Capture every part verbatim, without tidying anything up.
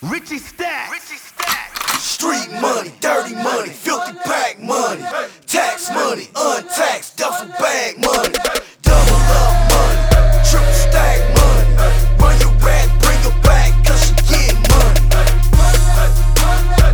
Richie Stack. Richie Stack. Street money, dirty money, filthy pack money, tax money, untaxed duffel bag money, double up money, triple stack money. Run your rat, bring her back, cause she get money. Money, money,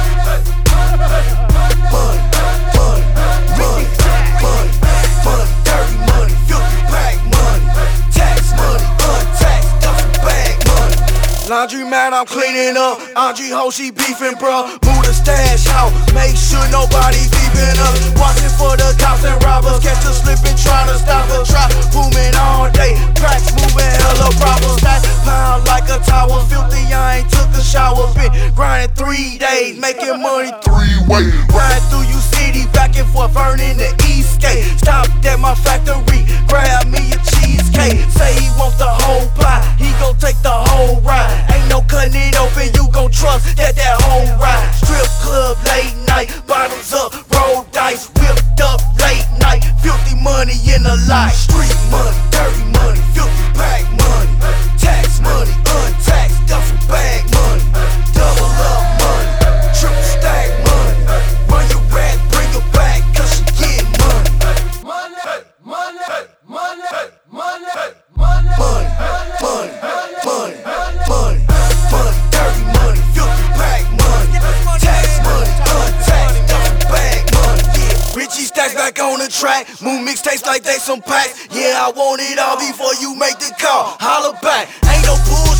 money, money, money, dirty money, filthy pack money, tax money, untaxed duffel bag money. Laundry man, I'm cleaning up. Andre Ho, she beefing, bruh. Move the stash out, make sure nobody peeping us. Watching for the cops and robbers. Catch us slipping, trying to stop the trap. Booming all day, cracks moving, hella problems. Stack pound like a tower. Filthy, I ain't took a shower. Been grinding three days, making money three ways. Riding through you city, back and forth, earning the Eastgate. Stopped at my factory, grab me a cheesecake. Say he wants the whole pie, he gon' take the whole ride. Ain't no cutting it open, you gon' trust that that whole ride. Strip club late night, bottles up, roll dice, whipped up late night. Filthy money in the lot. Street money, dirty money, filthy pack money, tax money, untaxed duffel bag money, double up money, triple stack money. Run your rat, bring her back, cause she get money. Money, money, money, money, money, money, money, money, money, money, dirty money, filthy pack money, tax money, untaxed duffel bag money. Yeah, Richie Stacks back on the track, move mixtapes like they some packs. Yeah, I want it all before you make the call. Holla back, ain't no bull.